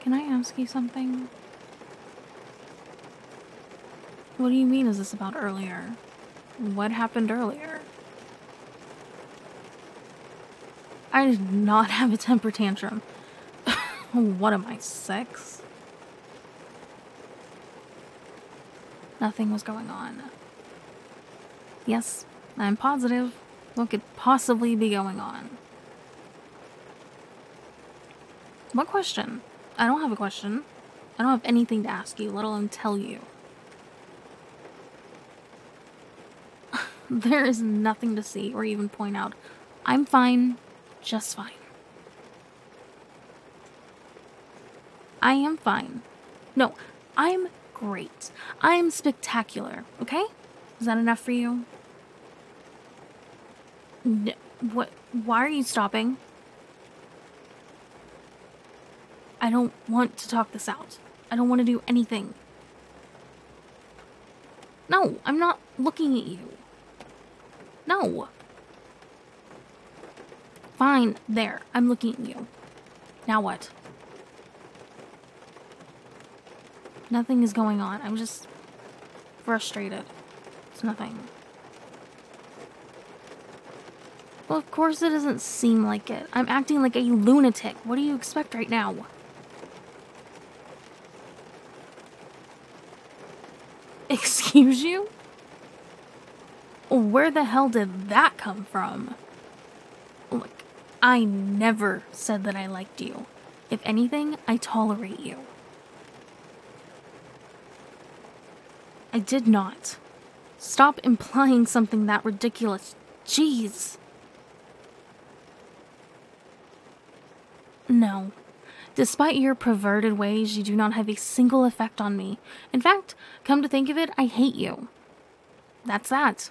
Can I ask you something? What do you mean is this about earlier? What happened earlier? I did not have a temper tantrum. What am I, 6? Nothing was going on. Yes, I'm positive. What could possibly be going on? What question? I don't have a question. I don't have anything to ask you, let alone tell you. There is nothing to see or even point out. I'm fine, just fine. I am fine. No, I'm great. I'm spectacular, okay? Is that enough for you? No, what? Why are you stopping? I don't want to talk this out. I don't want to do anything. No, I'm not looking at you. No. Fine, there. I'm looking at you. Now what? Nothing is going on. I'm just frustrated. It's nothing. Well, of course it doesn't seem like it. I'm acting like a lunatic. What do you expect right now? Excuse you? Where the hell did that come from? Look, I never said that I liked you. If anything, I tolerate you. I did not. Stop implying something that ridiculous. Jeez. No. Despite your perverted ways, you do not have a single effect on me. In fact, come to think of it, I hate you. That's that.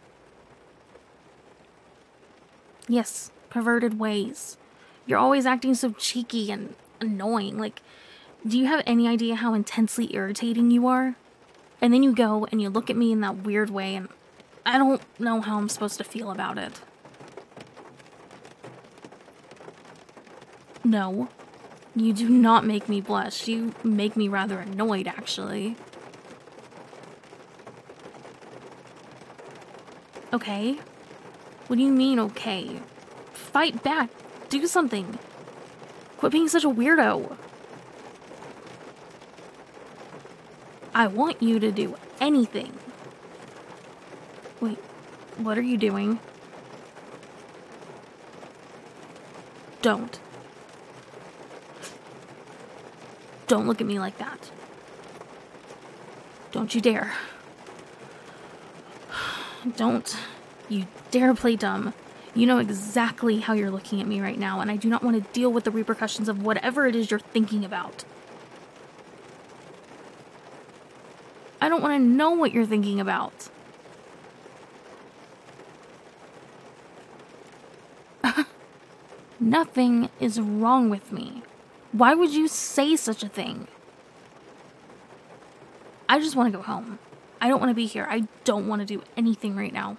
Yes, perverted ways. You're always acting so cheeky and annoying. Like, do you have any idea how intensely irritating you are? And then you go and you look at me in that weird way, and I don't know how I'm supposed to feel about it. No. You do not make me blush. You make me rather annoyed, actually. Okay? What do you mean, okay? Fight back. Do something. Quit being such a weirdo. I want you to do anything. Wait, what are you doing? Don't. Don't look at me like that. Don't you dare. Don't you dare play dumb. You know exactly how you're looking at me right now, and I do not want to deal with the repercussions of whatever it is you're thinking about. I don't want to know what you're thinking about. Nothing is wrong with me. Why would you say such a thing? I just want to go home. I don't want to be here. I don't want to do anything right now.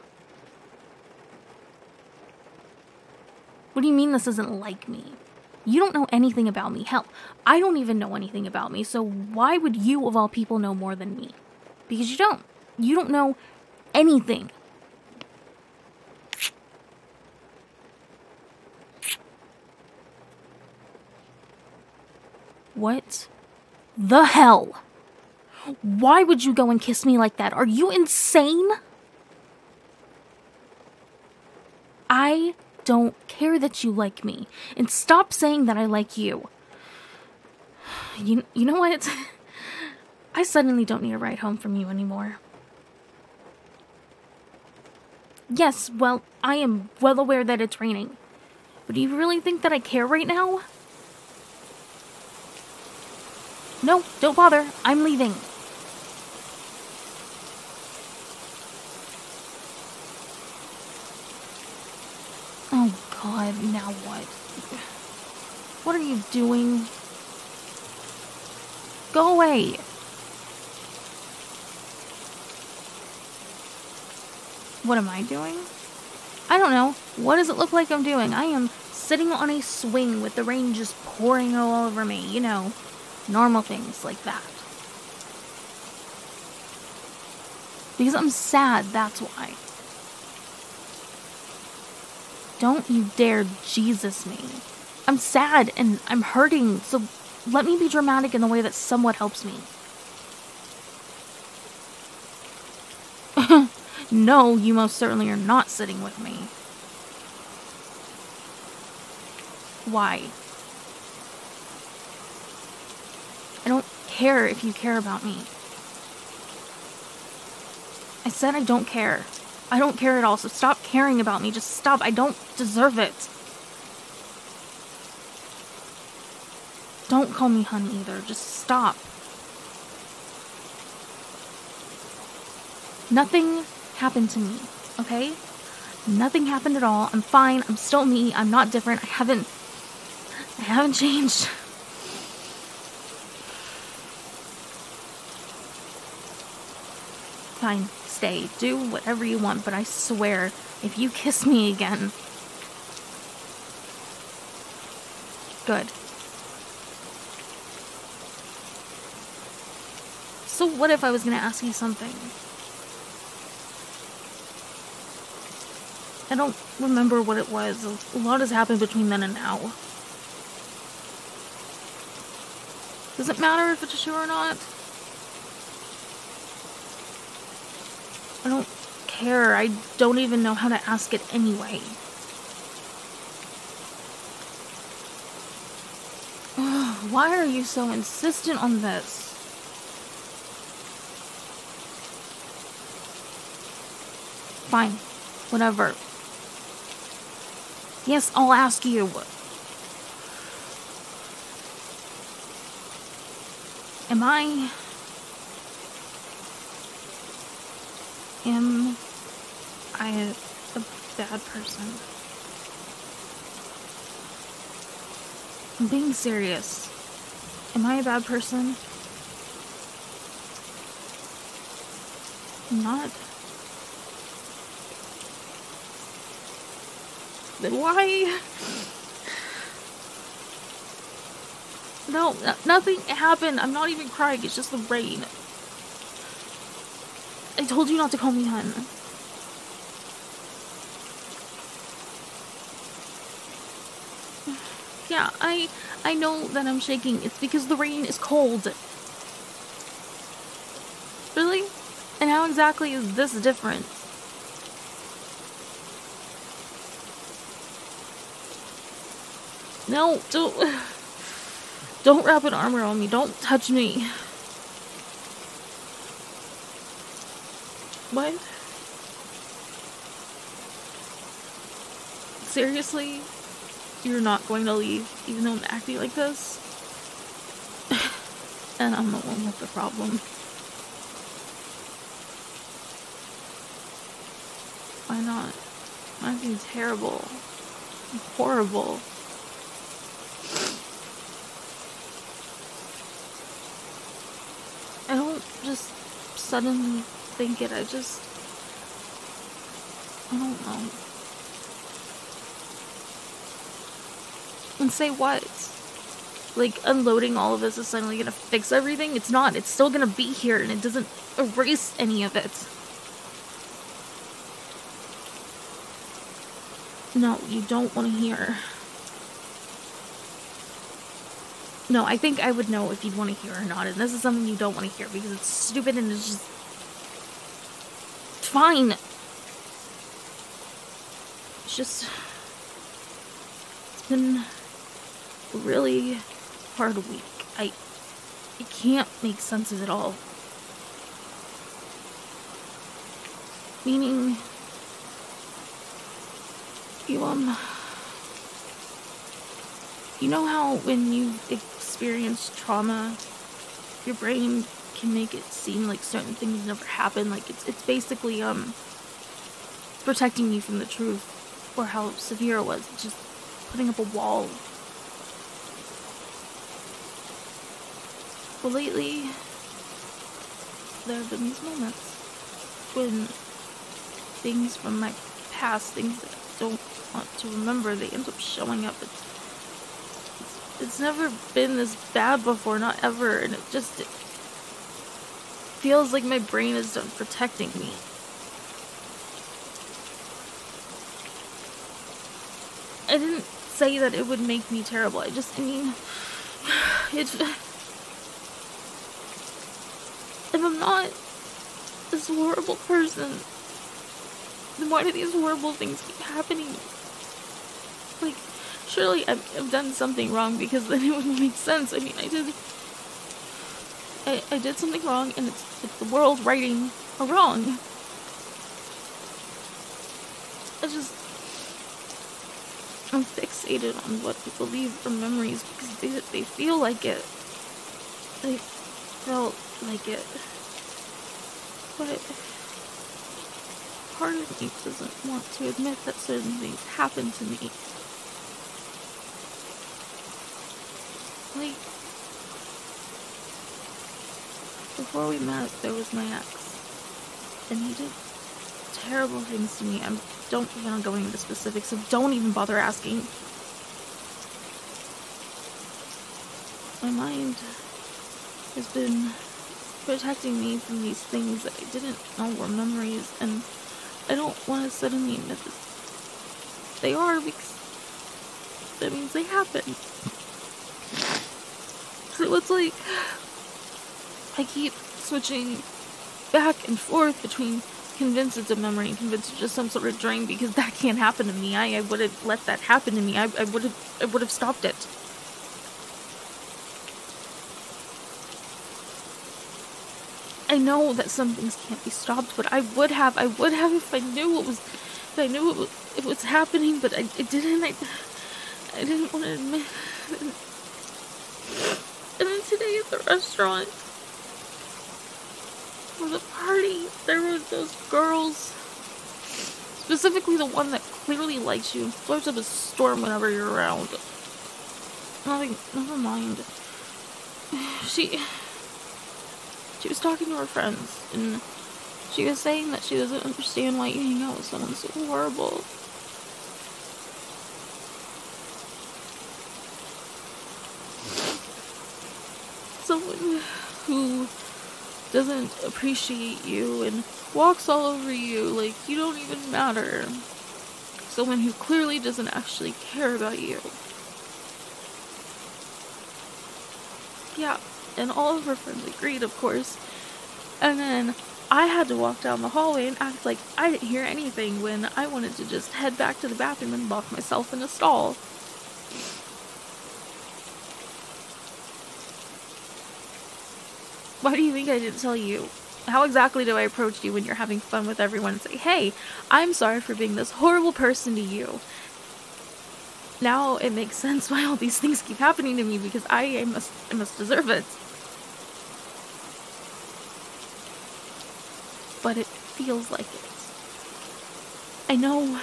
What do you mean this isn't like me? You don't know anything about me. Hell, I don't even know anything about me, so why would you, of all people, know more than me? Because you don't. You don't know anything. What the hell? Why would you go and kiss me like that? Are you insane? I don't care that you like me. And stop saying that I like you. You know what? I suddenly don't need a ride home from you anymore. Yes, well, I am well aware that it's raining. But do you really think that I care right now? No, don't bother. I'm leaving. Oh God, now what? What are you doing? Go away. What am I doing? I don't know. What does it look like I'm doing? I am sitting on a swing with the rain just pouring all over me, you know. Normal things like that. Because I'm sad, that's why. Don't you dare Jesus me. I'm sad and I'm hurting, so let me be dramatic in the way that somewhat helps me. No, you most certainly are not sitting with me. Why? I don't care if you care about me. I said I don't care. I don't care at all, so stop caring about me. Just stop. I don't deserve it. Don't call me hun either. Just stop. Nothing happened to me, okay? Nothing happened at all. I'm fine. I'm still me. I'm not different. I haven't changed. Fine, stay. Do whatever you want, but I swear, if you kiss me again... Good. So what if I was gonna ask you something? I don't remember what it was. A lot has happened between then and now. Does it matter if it's true or not? I don't care. I don't even know how to ask it anyway. Why are you so insistent on this? Fine. Whatever. Yes, I'll ask you. Am I a bad person? I'm being serious. Am I a bad person? I'm not. Then why? No, nothing happened. I'm not even crying. It's just the rain. I told you not to call me hun. Yeah, I know that I'm shaking. It's because the rain is cold. Really? And how exactly is this different? No, don't wrap an arm around me. Don't touch me. What? Seriously? You're not going to leave, even though I'm acting like this? And I'm the one with the problem. Why not? I'm acting terrible. I'm horrible. I don't just suddenly think it. I don't know. And say what? Like, unloading all of this is suddenly gonna fix everything? It's not. It's still gonna be here, and it doesn't erase any of it. No, you don't want to hear. No, I think I would know if you'd want to hear or not, and this is something you don't want to hear because it's stupid and it's just... Fine. It's just... It's been a really hard week. I can't make sense of it all. Meaning... You know how when you experience trauma, your brain can make it seem like certain things never happened? Like, it's basically, it's protecting you from the truth. Or how severe it was. It's just putting up a wall. Well, lately, there have been these moments when things from my past, things that I don't want to remember, they end up showing up. It's It's never been this bad before, not ever, and it feels like my brain is done protecting me. I didn't say that it would make me terrible. I mean, if I'm not this horrible person, then why do these horrible things keep happening? Like, surely I've done something wrong, because then it wouldn't make sense. I mean, I did something wrong, and it's the world righting a wrong. I'm fixated on what people leave are memories because they feel like it. They felt like it. But part of me doesn't want to admit that certain things happened to me. Like, before we met, there was my ex. And he did terrible things to me. I don't plan on going into specifics, so don't even bother asking. My mind has been protecting me from these things that I didn't know were memories, and I don't want to suddenly admit that they are, because that means they happened. So it's like I keep switching back and forth between convinced it's a memory and convinced it's just some sort of dream, because that can't happen to me. I wouldn't let that happen to me. I would have stopped it. I know that some things can't be stopped, but I would have if I knew it was happening, but I didn't. I didn't want to admit. And then today at the restaurant, for the party, there were those girls, specifically the one that clearly likes you and flirts up a storm whenever you're around. Never mind. She was talking to her friends, and she was saying that she doesn't understand why you hang out with someone so horrible. Someone who doesn't appreciate you and walks all over you like you don't even matter. Someone who clearly doesn't actually care about you. Yeah, and all of her friends agreed, of course. And then I had to walk down the hallway and act like I didn't hear anything when I wanted to just head back to the bathroom and lock myself in a stall. Why do you think I didn't tell you? How exactly do I approach you when you're having fun with everyone and say, hey, I'm sorry for being this horrible person to you? Now it makes sense why all these things keep happening to me, because I must deserve it. But it feels like it. I know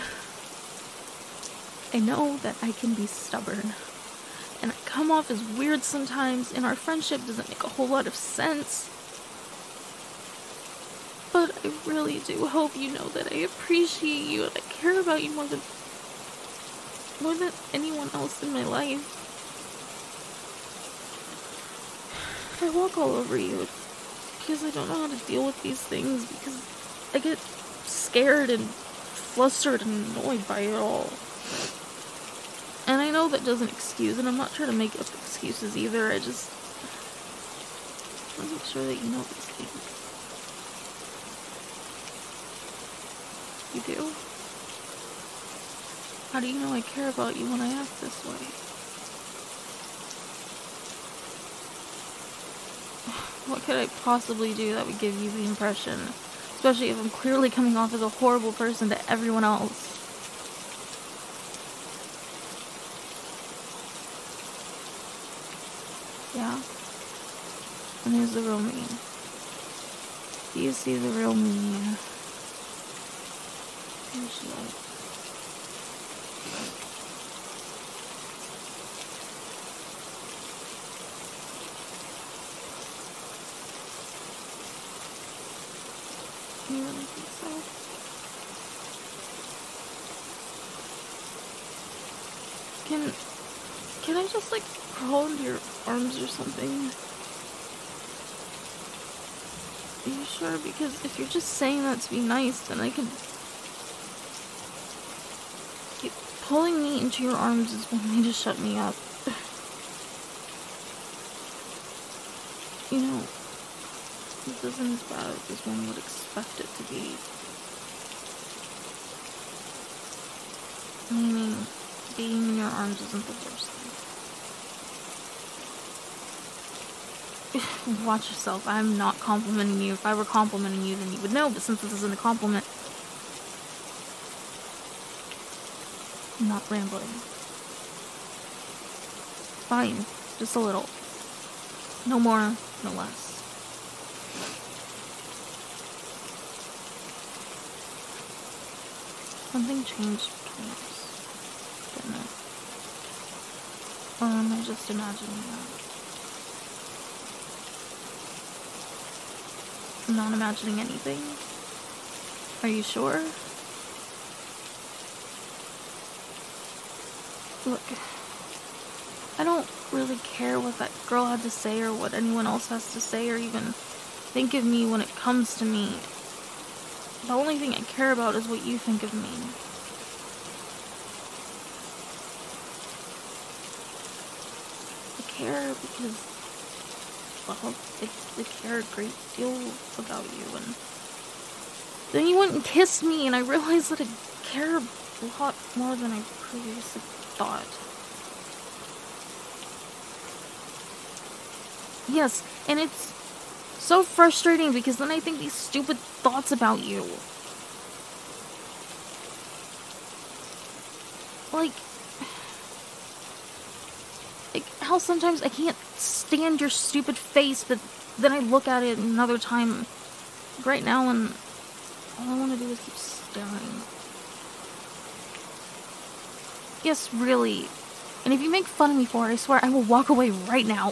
that I can be stubborn. And I come off as weird sometimes, and our friendship doesn't make a whole lot of sense. But I really do hope you know that I appreciate you and I care about you more than anyone else in my life. If I walk all over you, it's because I don't know how to deal with these things, because I get scared and flustered and annoyed by it all. And I know that doesn't excuse, and I'm not trying to make up excuses either. I just want to make sure that you know these things. You do? How do you know I care about you when I act this way? What could I possibly do that would give you the impression? Especially if I'm clearly coming off as a horrible person to everyone else. Yeah. And here's the real me. Do you see the real me? Who's she like? You really think so? Can I just, like, crawl into your arms or something? Are you sure? Because if you're just saying that to be nice, then I can... Pulling me into your arms is one way to shut me up. You know, this isn't as bad as one would expect it to be. Meaning, being in your arms isn't the worst thing. Watch yourself. I'm not complimenting you. If I were complimenting you, then you would know, but since this isn't a compliment, I'm not rambling. Fine. Just a little. No more, no less. Something changed between us, didn't it? Or am I just imagining that? I'm not imagining anything? Are you sure? Look, I don't really care what that girl had to say or what anyone else has to say or even think of me when it comes to me. The only thing I care about is what you think of me. I care because, well, I care a great deal about you, and then you went and kissed me, and I realized that I care a lot more than I previously thought. Yes, and it's so frustrating because then I think these stupid thoughts about you. Like how sometimes I can't stand your stupid face, but then I look at it another time right now and all I want to do is keep staring. Yes, really. And if you make fun of me for it, I swear I will walk away right now.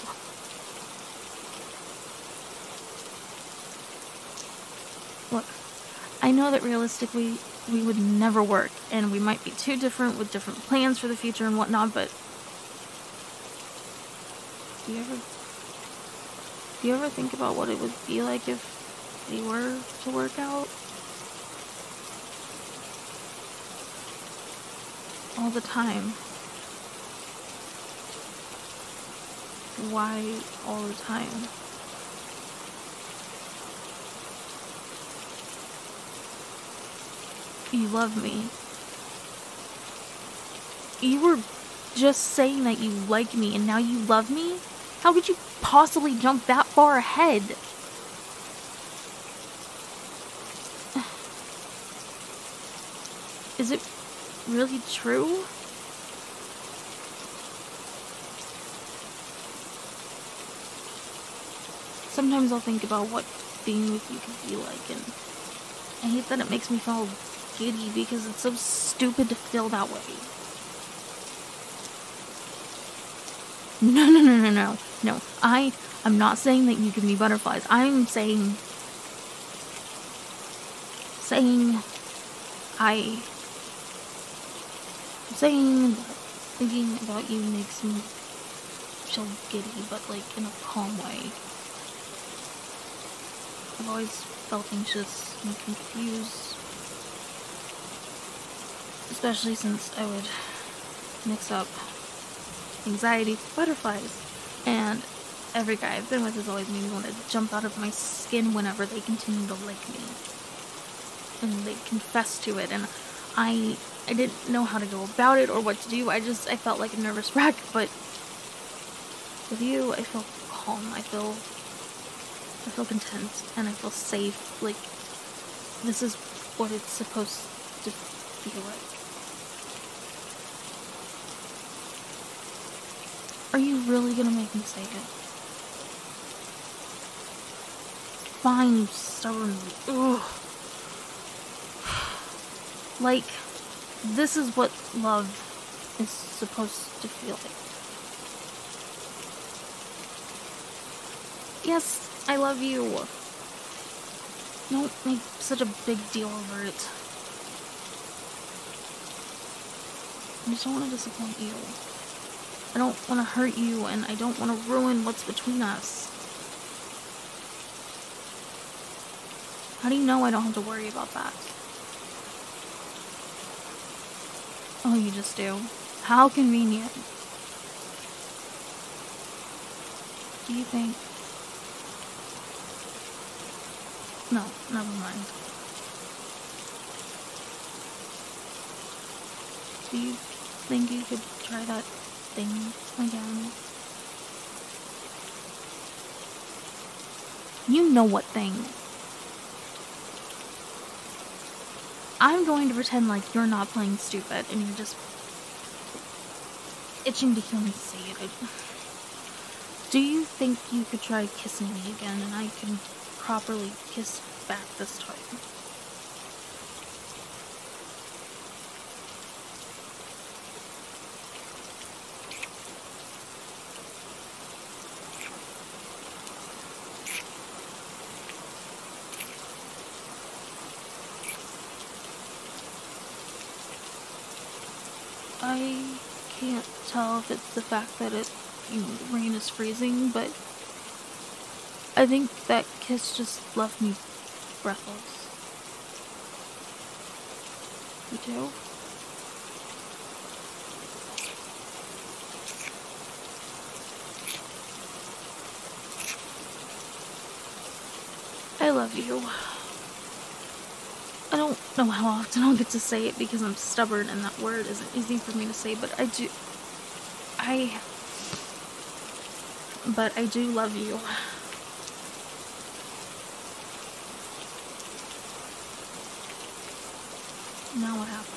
Look, I know that realistically we would never work, and we might be too different with different plans for the future and whatnot, but do you ever think about what it would be like if we were to work out? All the time. Why all the time? You love me. You were just saying that you like me and now you love me? How could you possibly jump that far ahead? Is it really true? Sometimes I'll think about what being with you could be like, and I hate that it makes me feel giddy because it's so stupid to feel that way. No. I'm not saying that you give me butterflies. I'm saying thinking about you makes me feel giddy, but like in a calm way. I've always felt anxious and confused, especially since I would mix up anxiety with butterflies, and every guy I've been with has always made me want to jump out of my skin whenever they continue to lick me, and they confess to it, and I didn't know how to go about it or what to do. I felt like a nervous wreck, but with you, I feel calm, I feel content, and I feel safe. Like, this is what it's supposed to feel like. Are you really gonna make me say it? Fine, you stubborn. Ugh. Like, this is what love is supposed to feel like. Yes, I love you. Don't make such a big deal over it. I just don't want to disappoint you. I don't want to hurt you, and I don't want to ruin what's between us. How do you know I don't have to worry about that? Oh, you just do. How convenient. Do you think... No, never mind. Do you think you could try that thing again? You know what thing. I'm going to pretend like you're not playing stupid and you're just itching to hear me say it. Do you think you could try kissing me again and I can properly kiss back this time? I can't tell if it's the fact that the rain is freezing, but I think that kiss just left me breathless. You do? I love you. I don't know how often I'll get to say it because I'm stubborn and that word isn't easy for me to say, but I do love you. Now what happens?